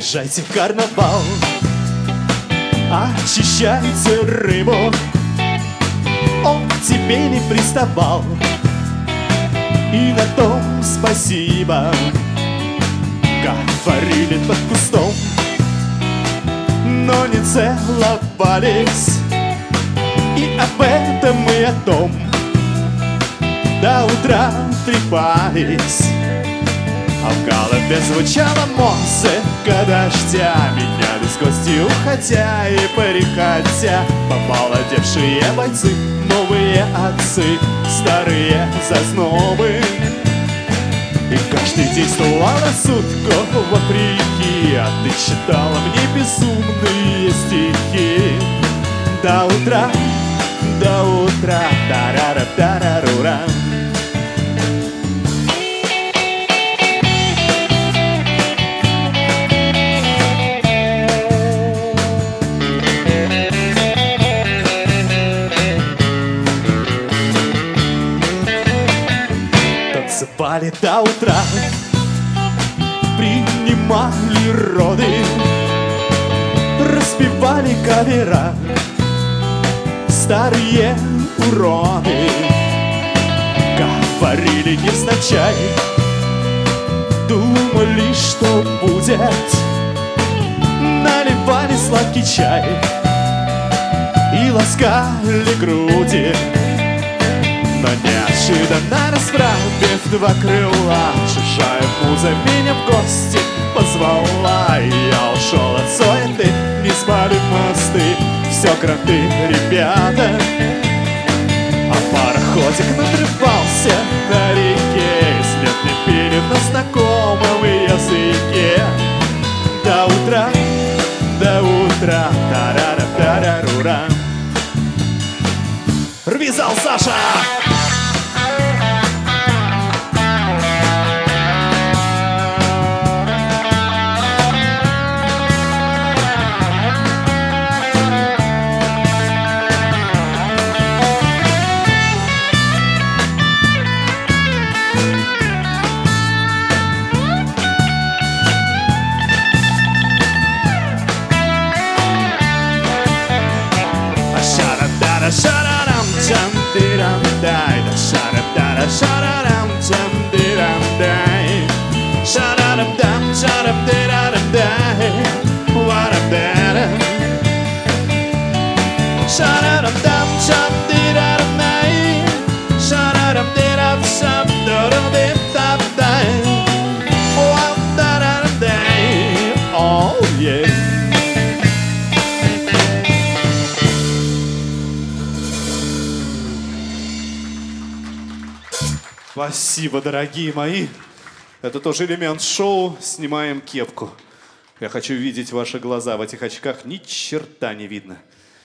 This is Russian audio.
Приезжайте в карнавал, очищайте рыбу, он к тебе не приставал, и на том спасибо. Говорили под кустом, но не целовались, и об этом и о том до утра трепались. А в голове звучала музыка дождя, меняли с гости уходя и переходя. Помолодевшие бойцы, новые отцы, старые зазнобы. И каждый действовал рассудку вопреки, а ты читала мне безумные стихи. До утра, тарара-тарарура. Танцевали до утра, принимали роды, распевали кавера, старые уроды. Говорили невзначай, думали, что будет, наливали сладкий чай и ласкали груди. Но неожиданно расправив два крыла, чужая муза меня в гости позвала, и я ушел от суеты, не спали мосты, все кранты, ребята. А пароходик надрывался на реке, и след не пили на знакомом языке. До утра, тарара-тарарура. Рви зал, Саша! Шарарам чам дирам дай, да шарам шарарам чам дирам дай, шарарам дам шарам дирам дай, варам дирам, шарарам дам чам дирам дай, шарарам дирам шам дирам дай, варам дирам дай, oh yeah. Спасибо, дорогие мои. Это тоже элемент шоу. Снимаем кепку. Я хочу видеть ваши глаза. В этих очках ни черта не видно.